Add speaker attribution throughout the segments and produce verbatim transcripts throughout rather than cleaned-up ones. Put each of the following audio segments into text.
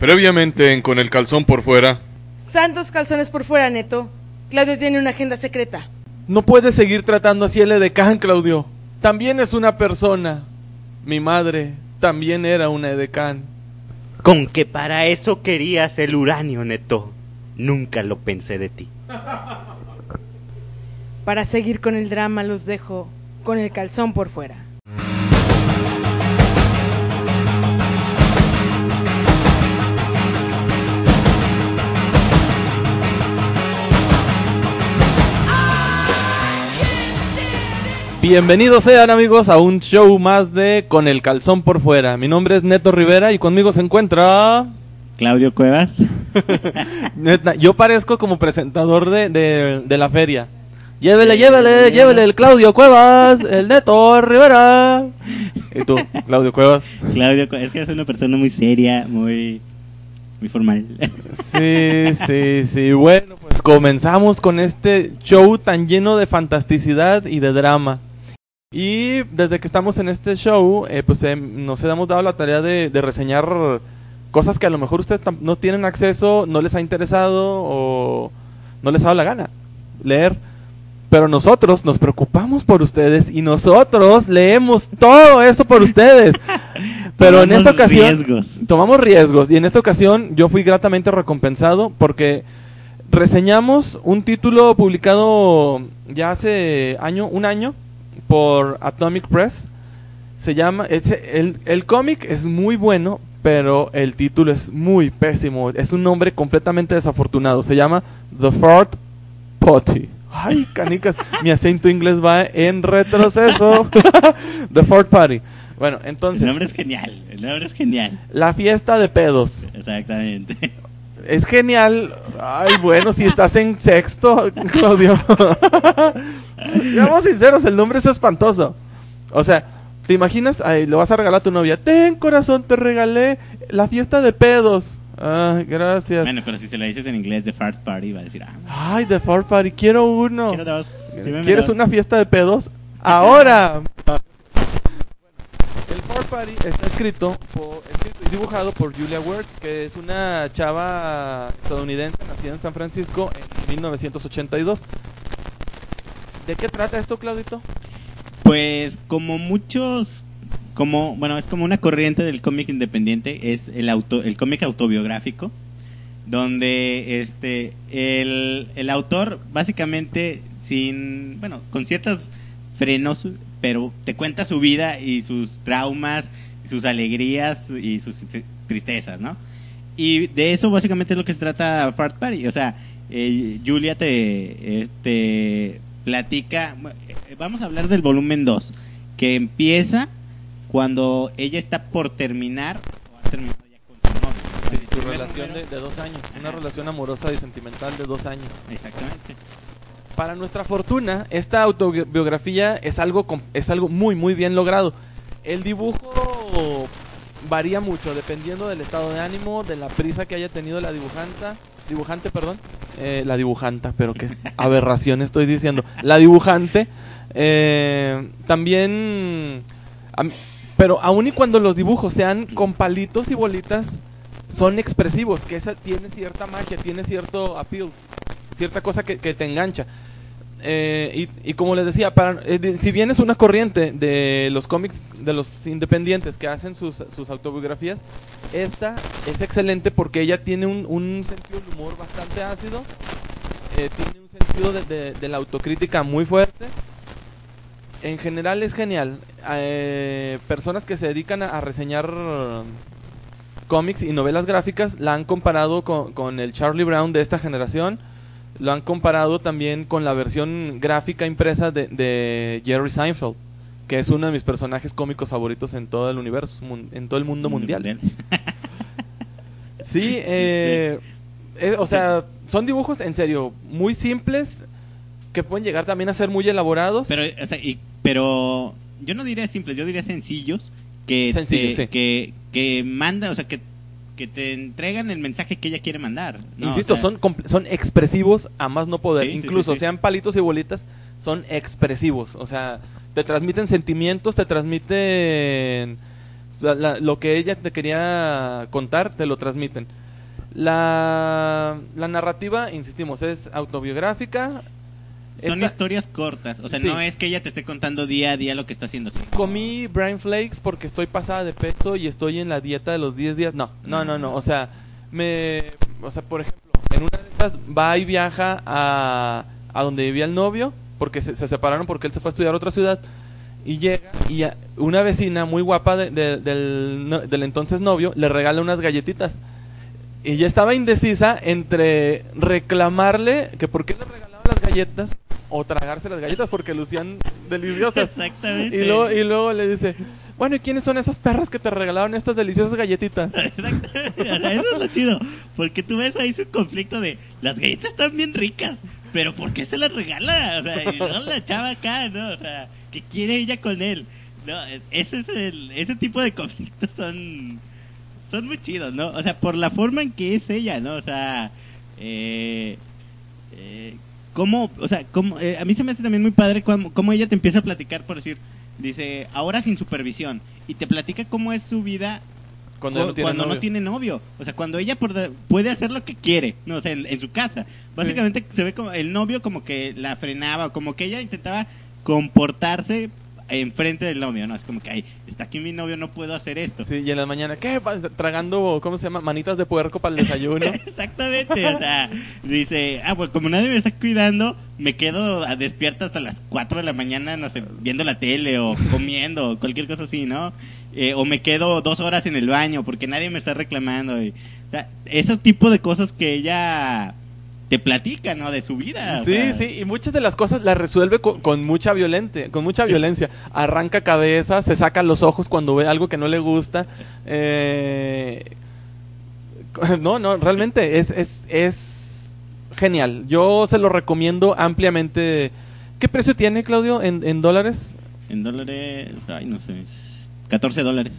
Speaker 1: Previamente en Con el Calzón por Fuera.
Speaker 2: Santos calzones por fuera, Neto. Claudio tiene una agenda secreta.
Speaker 3: No puedes seguir tratando así el edecán, Claudio. También es una persona. Mi madre también era una edecán.
Speaker 4: Con que para eso querías el uranio, Neto. Nunca lo pensé de ti.
Speaker 2: Para seguir con el drama los dejo con el calzón por fuera.
Speaker 3: Bienvenidos sean, amigos, a un show más de Con el Calzón por Fuera. Mi nombre es Neto Rivera y conmigo se encuentra...
Speaker 4: Claudio Cuevas.
Speaker 3: Neta, yo parezco como presentador de, de, de la feria. Llévele, llévele, llévele el Claudio Cuevas, el Neto Rivera. ¿Y tú, Claudio Cuevas?
Speaker 4: Claudio, es que es una persona muy seria, muy, muy formal.
Speaker 3: Sí, sí, sí. Bueno, pues comenzamos con este show tan lleno de fantasticidad y de drama. Y desde que estamos en este show, eh, pues eh, nos hemos dado la tarea de, de reseñar cosas que a lo mejor ustedes no tienen acceso, no les ha interesado o no les ha dado la gana leer. Pero nosotros nos preocupamos por ustedes y nosotros leemos todo eso por ustedes. Pero en esta ocasión
Speaker 4: riesgos.
Speaker 3: tomamos riesgos y en esta ocasión yo fui gratamente recompensado porque reseñamos un título publicado ya hace año, un año por Atomic Press. Se llama, es, el, el cómic es muy bueno, pero el título es muy pésimo. Es un nombre completamente desafortunado. Se llama The Fourth Party. Ay, canicas, mi acento inglés va en retroceso. The Fourth Party. Bueno, entonces...
Speaker 4: El nombre es genial, el nombre es genial.
Speaker 3: La fiesta de pedos.
Speaker 4: Exactamente.
Speaker 3: Es genial. Ay, bueno, si estás en sexto, Claudio. Seamos sinceros, el nombre es espantoso. O sea, ¿te imaginas? Ay, lo vas a regalar a tu novia. Ten, corazón, te regalé la fiesta de pedos. Ay, gracias.
Speaker 4: Bueno, pero si se lo dices en inglés, The Fart Party, va a decir, ah,
Speaker 3: ay, The Fart Party, quiero uno.
Speaker 4: quiero dos.
Speaker 3: ¿Quieres una fiesta de pedos? Ahora. El Fart Party está escrito, por, escrito y dibujado por Julia Wertz, que es una chava estadounidense nacida en San Francisco en mil novecientos ochenta y dos. ¿De qué trata esto, Claudito?
Speaker 4: Pues como muchos, como bueno, es como una corriente del cómic independiente, es el auto, el cómic autobiográfico, donde este el, el autor básicamente sin, bueno, con ciertos frenos, pero te cuenta su vida y sus traumas, sus alegrías y sus tristezas, ¿no? Y de eso básicamente es lo que se trata Fart Party. O sea, eh, Julia te este, platica. Vamos a hablar del volumen dos, que empieza cuando ella está por terminar o ha terminado ya con su novio.
Speaker 3: Sí, su relación de, de dos años. Ajá. Una relación amorosa y sentimental de dos años.
Speaker 4: Exactamente.
Speaker 3: Para nuestra fortuna, esta autobiografía es algo, es algo muy, muy bien logrado. El dibujo varía mucho dependiendo del estado de ánimo, de la prisa que haya tenido la dibujanta, dibujante, perdón, eh, la dibujanta, pero qué aberración estoy diciendo, la dibujante. Eh, también, a, pero aun y cuando los dibujos sean con palitos y bolitas, son expresivos, que esa tiene cierta magia, tiene cierto appeal, cierta cosa que, que te engancha. Eh, y, y como les decía, para, eh, de, si bien es una corriente de los cómics de los independientes que hacen sus, sus autobiografías, esta es excelente porque ella tiene un, un sentido del humor bastante ácido, eh, tiene un sentido de, de, de la autocrítica muy fuerte. En general es genial. Eh, personas que se dedican a, a reseñar cómics y novelas gráficas la han comparado con, con el Charlie Brown de esta generación. Lo han comparado también con la versión gráfica impresa de, de Jerry Seinfeld, que es uno de mis personajes cómicos favoritos en todo el universo, en todo el mundo mundial. Sí, eh, eh, o sea, son dibujos en serio muy simples que pueden llegar también a ser muy elaborados.
Speaker 4: Pero, o sea, y, pero yo no diría simples, yo diría sencillos que
Speaker 3: Sencillos,
Speaker 4: te,
Speaker 3: sí.
Speaker 4: que que manda, o sea, que que te entregan el mensaje que ella quiere mandar, ¿no?
Speaker 3: Insisto,
Speaker 4: o sea,
Speaker 3: son son expresivos a más no poder.
Speaker 4: Sí, sí,
Speaker 3: Incluso
Speaker 4: sí, sí.
Speaker 3: sean palitos y bolitas, son expresivos. O sea, te transmiten sentimientos, te transmiten O sea, la- lo que ella te quería contar, te lo transmiten. La, la narrativa, insistimos, es autobiográfica.
Speaker 4: Son
Speaker 3: Esta-
Speaker 4: historias cortas, o sea,
Speaker 3: Sí.
Speaker 4: no es que ella te esté contando día a día lo que está haciendo. ¿Sí?
Speaker 3: Comí brain flakes porque estoy pasada de peso y estoy en la dieta de los diez días. No, no, no, no. O sea, me, o sea, por ejemplo, en una de estas va y viaja a, a donde vivía el novio, porque se, se separaron porque él se fue a estudiar a otra ciudad. Y llega y a- una vecina muy guapa de- de- del, no- del entonces novio le regala unas galletitas. Y ya estaba indecisa entre reclamarle que por qué le regalaba las galletas o tragarse las galletas porque lucían deliciosas.
Speaker 4: Exactamente.
Speaker 3: Y luego, y luego le dice, bueno, ¿y quiénes son esas perras que te regalaron estas deliciosas galletitas?
Speaker 4: Exactamente. O sea, eso es lo chido. Porque tú ves ahí su conflicto de las galletas están bien ricas, pero ¿por qué se las regala? O sea, y luego la chava acá, ¿no? O sea, ¿qué quiere ella con él? No, ese es el, ese tipo de conflictos son son muy chidos, ¿no? O sea, por la forma en que es ella, ¿no? O sea, eh, eh, cómo, o sea, cómo, eh, a mí se me hace también muy padre cómo, cómo ella te empieza a platicar, por decir, dice, ahora sin supervisión, y te platica cómo es su vida
Speaker 3: Cuando,
Speaker 4: cu-
Speaker 3: ya no tiene
Speaker 4: cuando
Speaker 3: novio.
Speaker 4: no tiene novio. O sea, cuando ella por de- puede hacer lo que quiere, no, o sea, en, en su casa. Básicamente se ve como el novio como que la frenaba, como que ella intentaba comportarse enfrente del novio, ¿no? Es como que, ay, está aquí mi novio, no puedo hacer esto.
Speaker 3: Sí, y en la mañana, ¿qué? Pa- Tragando, ¿cómo se llama? Manitas de puerco para el desayuno.
Speaker 4: Exactamente, o sea, dice, ah, pues como nadie me está cuidando, me quedo a- despierta hasta las cuatro de la mañana, no sé, viendo la tele o comiendo o cualquier cosa así, ¿no? Eh, o me quedo dos horas en el baño porque nadie me está reclamando. Y, o sea, esos tipos de cosas que ella te platica, ¿no? De su vida. o
Speaker 3: Sí,
Speaker 4: sea.
Speaker 3: sí, y muchas de las cosas las resuelve con, con mucha violencia, con mucha violencia. Arranca cabezas, se saca los ojos cuando ve algo que no le gusta. Eh, no, no, realmente es, es, es genial. Yo se lo recomiendo ampliamente. ¿Qué precio tiene, Claudio, en, en dólares?
Speaker 4: En dólares, ay, no sé, catorce dólares.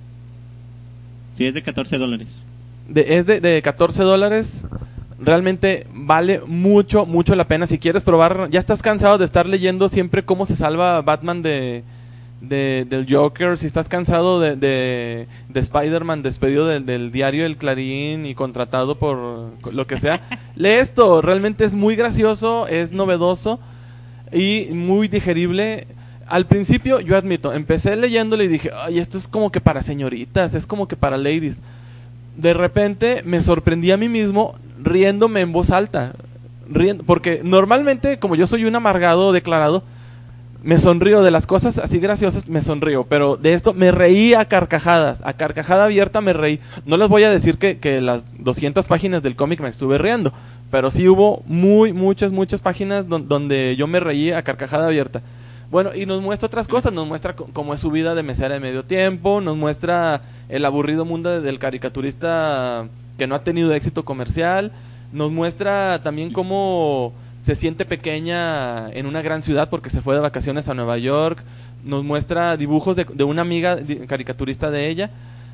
Speaker 4: Sí, es de catorce dólares.
Speaker 3: De, es de, de catorce dólares. Realmente vale mucho, mucho la pena. Si quieres probar, ya estás cansado de estar leyendo siempre cómo se salva Batman de, de del Joker. Si estás cansado de, de, de Spider-Man despedido del, del diario El Clarín y contratado por lo que sea, lee esto. Realmente es muy gracioso, es novedoso y muy digerible. Al principio, yo admito, empecé leyéndolo y dije, ay, esto es como que para señoritas, es como que para ladies. De repente me sorprendí a mí mismo riéndome en voz alta, riendo, porque normalmente, como yo soy un amargado declarado, me sonrío de las cosas así graciosas, me sonrío, pero de esto me reí a carcajadas, a carcajada abierta me reí. No les voy a decir que, que las doscientas páginas del cómic me estuve riendo, pero sí hubo muy, muchas, muchas páginas don, donde yo me reí a carcajada abierta. Bueno, y nos muestra otras cosas, nos muestra c- cómo es su vida de mesera de medio tiempo, nos muestra el aburrido mundo del caricaturista que no ha tenido éxito comercial, nos muestra también cómo se siente pequeña en una gran ciudad porque se fue de vacaciones a Nueva York, nos muestra dibujos de, de una amiga di- caricaturista de ella.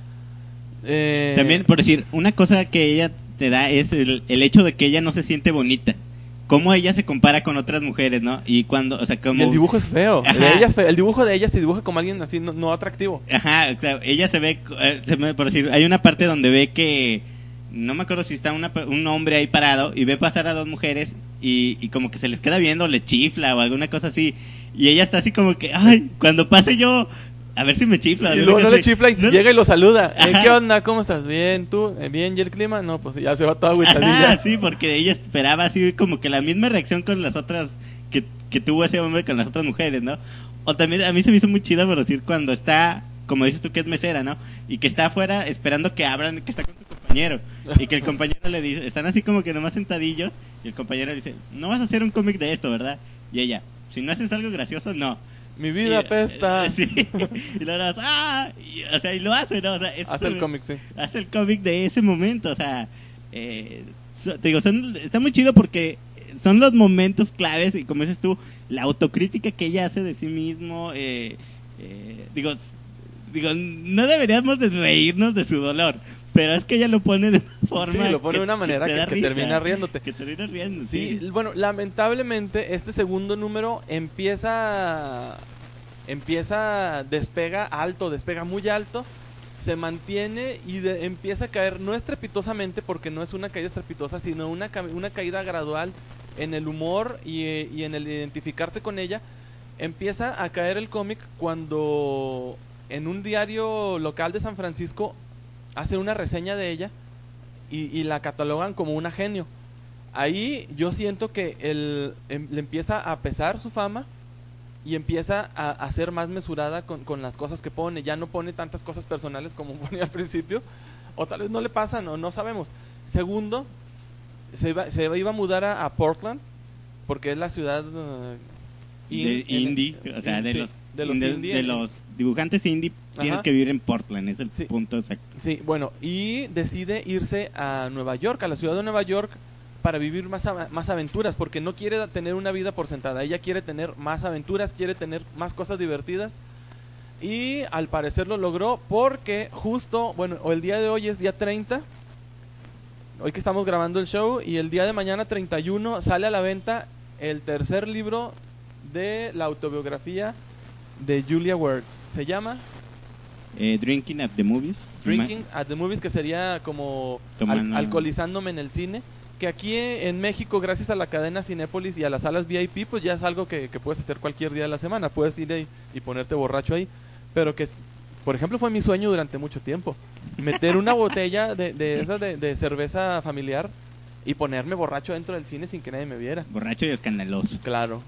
Speaker 3: Eh,
Speaker 4: También, por decir, una cosa que ella te da es el, el hecho de que ella no se siente bonita. Cómo ella se compara con otras mujeres, ¿no? Y cuando, o sea, como...
Speaker 3: y el dibujo es feo, el, de
Speaker 4: Ajá.
Speaker 3: ella es feo. El dibujo de ella se dibuja como alguien así no, no atractivo.
Speaker 4: Ajá, o sea, ella se ve, eh, se me- por decir, hay una parte donde ve que, no me acuerdo si está una, pe- un hombre ahí parado y ve pasar a dos mujeres y, y como que se les queda viendo, le chifla o alguna cosa así. Y ella está así como que, ay, cuando pase yo, a ver si me chifla.
Speaker 3: Y
Speaker 4: alguna
Speaker 3: luego no
Speaker 4: cosa
Speaker 3: le
Speaker 4: así.
Speaker 3: chifla y
Speaker 4: No-
Speaker 3: llega y lo saluda. Eh,
Speaker 4: Ajá.
Speaker 3: ¿Qué onda? ¿Cómo estás? ¿Bien? ¿Tú? Eh, ¿Bien? ¿Y el clima? No, pues ya se va toda agüitadilla.
Speaker 4: Ajá, sí, porque ella esperaba así como que la misma reacción con las otras que, que tuvo ese hombre con las otras mujeres, ¿no? O también a mí se me hizo muy chido, por decir, cuando está, como dices tú que es mesera, ¿no? Y que está afuera esperando que abran, que está con su compañero. Y que el compañero le dice, están así como que nomás sentadillos. Y el compañero le dice, no vas a hacer un cómic de esto, ¿verdad? Y ella, si no haces algo gracioso, no.
Speaker 3: Mi vida
Speaker 4: Y,
Speaker 3: apesta.
Speaker 4: eh, sí. Y luego, nada más, ah, y, o sea, y lo hace, ¿no? O sea, eso
Speaker 3: Hace el
Speaker 4: me-
Speaker 3: cómic, sí.
Speaker 4: hace el cómic de ese momento, o sea, eh, so- te digo, son, está muy chido porque son los momentos claves y como dices tú, la autocrítica que ella hace de sí mismo, eh, eh, digo, s- digo, no deberíamos de reírnos de su dolor, pero es que ella lo pone de una forma,
Speaker 3: Sí, lo pone de una manera
Speaker 4: te
Speaker 3: que,
Speaker 4: da
Speaker 3: que
Speaker 4: risa,
Speaker 3: termina riéndote.
Speaker 4: que termina riendo,
Speaker 3: Sí,
Speaker 4: sí.
Speaker 3: bueno, lamentablemente este segundo número empieza empieza despega alto, despega muy alto se mantiene y de, empieza a caer, no estrepitosamente, porque no es una caída estrepitosa, sino una, ca una caída gradual en el humor y, y en el identificarte con ella. Empieza a caer el cómic cuando en un diario local de San Francisco hacen una reseña de ella y, y la catalogan como una genio. Ahí yo siento que el, em, le empieza a pesar su fama y empieza a, a ser más mesurada con, con las cosas que pone. Ya no pone tantas cosas personales como ponía al principio, o tal vez no le pasan, o no sabemos. Segundo, se iba, se iba a mudar a, a Portland, porque es la ciudad uh,
Speaker 4: in, de indie, en, o sea, de, sí, los,
Speaker 3: de, los,
Speaker 4: de,
Speaker 3: indie,
Speaker 4: de los dibujantes indie. Tienes Ajá. que vivir en Portland, es el
Speaker 3: sí.
Speaker 4: punto exacto.
Speaker 3: Sí, bueno, y decide irse a Nueva York, a la ciudad de Nueva York, para vivir más, más aventuras, porque no quiere tener una vida por sentada. Ella quiere tener más aventuras, quiere tener más cosas divertidas, y al parecer lo logró, porque justo, bueno, el día de hoy es día treinta, hoy que estamos grabando el show, y el día de mañana treinta y uno sale a la venta el tercer libro de la autobiografía de Julia Wertz. Se llama
Speaker 4: eh, Drinking at the Movies.
Speaker 3: Drinking at the Movies, que sería como al, alcoholizándome en el cine. Que aquí en México, gracias a la cadena Cinépolis y a las salas V I P, pues ya es algo que, que puedes hacer cualquier día de la semana. Puedes ir ahí y ponerte borracho ahí. Pero que, por ejemplo, fue mi sueño durante mucho tiempo. Meter una botella de, de esas de, de cerveza familiar y ponerme borracho dentro del cine sin que nadie me viera.
Speaker 4: Borracho y escandaloso.
Speaker 3: Claro.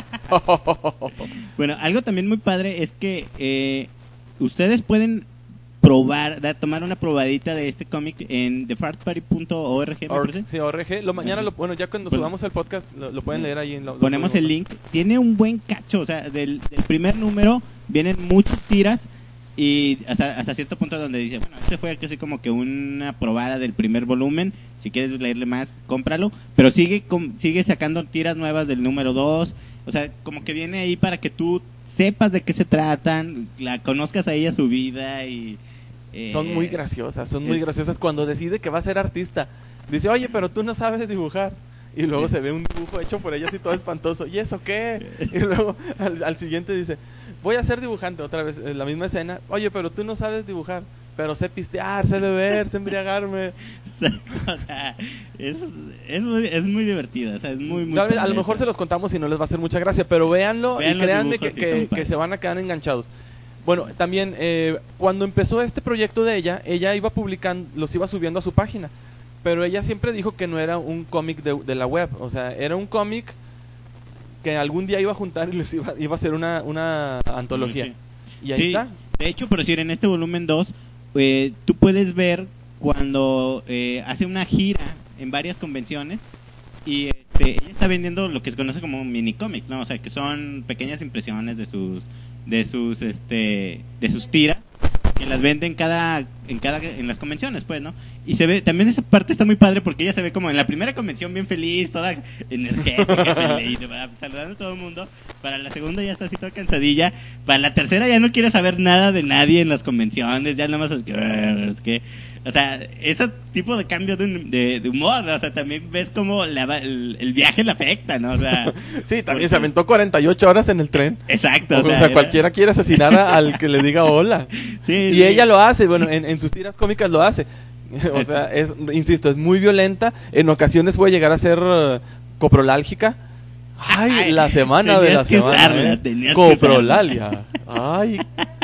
Speaker 4: Bueno, algo también muy padre es que eh, ustedes pueden probar, da, tomar una probadita de este cómic en the fart party punto org.
Speaker 3: Sí, O R G. Lo mañana, lo, bueno, ya cuando bueno, subamos el podcast, lo, lo pueden leer ahí. En lo,
Speaker 4: ponemos el link. Tiene un buen cacho, o sea, del, del primer número vienen muchas tiras y hasta, hasta cierto punto donde dice, bueno, este fue casi como que una probada del primer volumen. Si quieres leerle más, cómpralo. Pero sigue, com, sigue sacando tiras nuevas del número dos. O sea, como que viene ahí para que tú sepas de qué se tratan, la conozcas a ella, su vida y...
Speaker 3: Eh, son muy graciosas, son muy es... graciosas cuando decide que va a ser artista. Dice, oye, pero tú no sabes dibujar. Y luego se ve un dibujo hecho por ella así todo espantoso. ¿Y eso qué? Y luego al, al siguiente dice, voy a ser dibujante otra vez, en la misma escena. Oye, pero tú no sabes dibujar. Pero sé pistear, sé beber, sé embriagarme.
Speaker 4: O sea, es, es, muy, es muy divertido. O sea, es muy, muy
Speaker 3: Tal vez, a lo mejor se los contamos y no les va a hacer mucha gracia, pero véanlo Vean y créanme que, que, que se van a quedar enganchados. Bueno, también eh, cuando empezó este proyecto de ella, ella iba publicando, los iba subiendo a su página, pero ella siempre dijo que no era un cómic de, de la web, o sea, era un cómic que algún día iba a juntar y les iba, iba a ser una, una antología. Sí. Y ahí sí, está.
Speaker 4: De hecho, por decir, en este volumen dos, eh, tú puedes ver cuando eh, hace una gira en varias convenciones y este, ella está vendiendo lo que se conoce como mini cómics, ¿no? O sea, que son pequeñas impresiones de sus de sus este de sus tiras que las venden cada en cada en las convenciones, pues, ¿no? Y se ve también esa parte está muy padre porque ella se ve como en la primera convención bien feliz, toda energética, feliz, saludando a todo el mundo. Para la segunda ya está así toda cansadilla. Para la tercera ya no quiere saber nada de nadie en las convenciones, ya nada más es que, es que o sea, ese tipo de cambio de, de, de humor, ¿no? O sea, también ves como la, el, el viaje le afecta, ¿no? O sea,
Speaker 3: sí, también porque... se aventó cuarenta y ocho horas en el tren.
Speaker 4: Exacto.
Speaker 3: O, o sea, sea cualquiera era... quiere asesinar a, al que le diga hola. Sí, y sí. Ella lo hace, bueno, en, en sus tiras cómicas lo hace. O es... sea, es, insisto, es muy violenta. En ocasiones puede llegar a ser uh, coprolálgica. Ay, Ay, la semana de la semana. ¿eh? Coprolalia. Ay.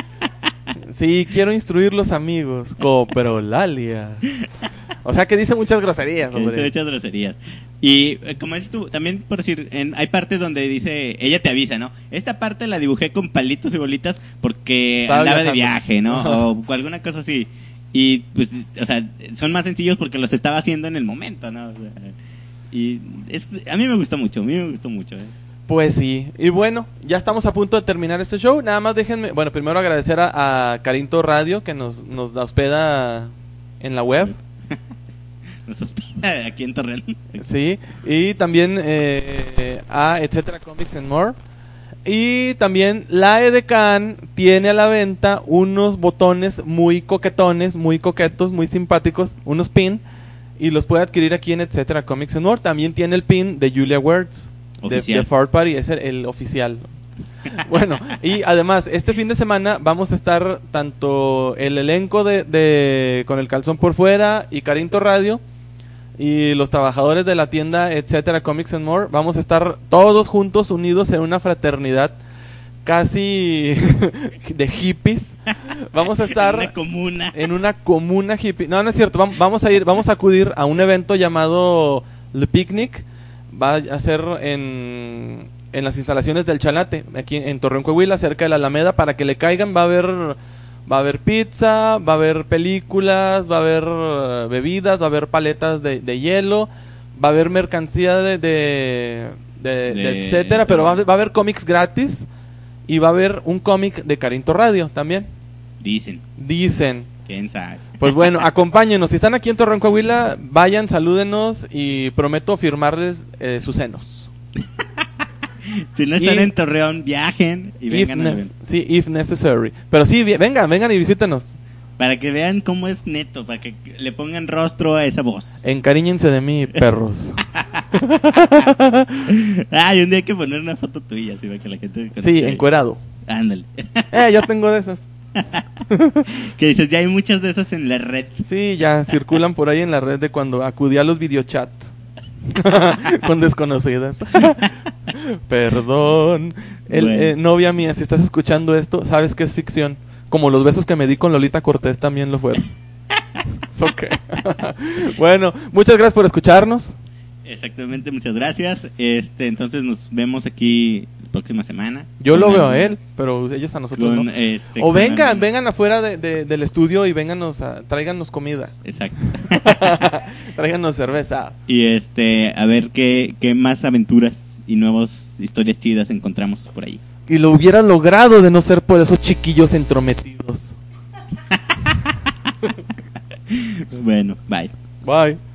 Speaker 3: Sí, quiero instruir los amigos. Coprolalia. O sea que dice muchas groserías, hombre.
Speaker 4: Dice muchas groserías. Y eh, como dices tú, también por decir, en, hay partes donde dice, ella te avisa, ¿no? Esta parte la dibujé con palitos y bolitas porque Estaba andaba viajando. de viaje, ¿no? O alguna cosa así. Y pues, o sea, son más sencillos porque los estaba haciendo en el momento, ¿no? O sea, y es, a mí me gustó mucho, a mí me gustó mucho, ¿eh?
Speaker 3: Pues sí, y bueno, ya estamos a punto de terminar este show. Nada más déjenme, bueno, primero agradecer a, a Carinto Radio que nos, nos da hospeda en la web.
Speaker 4: Nos hospeda aquí en Torreón.
Speaker 3: Sí, y también eh, a Etcétera Comics and More. Y también la Edecán tiene a la venta unos botones muy coquetones, muy coquetos, muy simpáticos, unos pin, y los puede adquirir aquí en Etcétera Comics and More. También tiene el pin de Julia Wertz. De, de Fart Party, es el, el oficial. Bueno, y además, este fin de semana vamos a estar tanto el elenco de, de Con el Calzón por Fuera y Carinto Radio y los trabajadores de la tienda, etcétera, Comics and More. Vamos a estar todos juntos, unidos en una fraternidad casi de hippies. Vamos a estar
Speaker 4: en una comuna.
Speaker 3: En una comuna hippie. No, no es cierto. Vamos a ir, vamos a acudir a un evento llamado Le Picnic. Va a ser en, en las instalaciones del Chalate, aquí en Torreón, Coahuila, cerca de la Alameda, para que le caigan. Va a haber, va a haber pizza, va a haber películas, va a haber bebidas, va a haber paletas de, de hielo, va a haber mercancía de, de, de, de, de etcétera, pero va a, va a haber cómics gratis y va a haber un cómic de Carinto Radio también.
Speaker 4: Dicen.
Speaker 3: Dicen.
Speaker 4: ¿Quién sabe?
Speaker 3: Pues bueno, acompáñenos. Si están aquí en Torreón, Coahuila, vayan, salúdenos y prometo firmarles eh, sus senos.
Speaker 4: Si no están
Speaker 3: y,
Speaker 4: en Torreón, viajen y vengan a ver.
Speaker 3: Sí, if necessary. Pero sí, vengan, vengan y visítenos.
Speaker 4: Para que vean cómo es Neto, para que le pongan rostro a esa voz.
Speaker 3: Encariñense de mí, perros.
Speaker 4: Ay, un día hay que poner una foto tuya, así para que la gente...
Speaker 3: Sí, encuerado.
Speaker 4: Ándale.
Speaker 3: Eh, yo tengo de esas.
Speaker 4: Que dices, ya hay muchas de esas en la red.
Speaker 3: Sí, ya circulan por ahí en la red de cuando acudí a los videochat con desconocidas. Perdón. El,
Speaker 4: bueno.
Speaker 3: eh, novia mía, si estás escuchando esto, sabes que es ficción. Como los besos que me di con Lolita Cortés también lo fueron. Es okay. Bueno, muchas gracias por escucharnos.
Speaker 4: Exactamente, muchas gracias. Este, entonces nos vemos aquí la próxima semana.
Speaker 3: Yo lo veo a él, pero ellos a nosotros
Speaker 4: con,
Speaker 3: no.
Speaker 4: Este,
Speaker 3: o vengan,
Speaker 4: algún...
Speaker 3: vengan afuera de, de, del estudio y vénganos a, tráiganos comida.
Speaker 4: Exacto.
Speaker 3: Tráiganos cerveza.
Speaker 4: Y este, a ver qué, qué más aventuras y nuevas historias chidas encontramos por ahí.
Speaker 3: Y lo hubieran logrado de no ser por esos chiquillos entrometidos.
Speaker 4: Bueno, bye.
Speaker 3: Bye.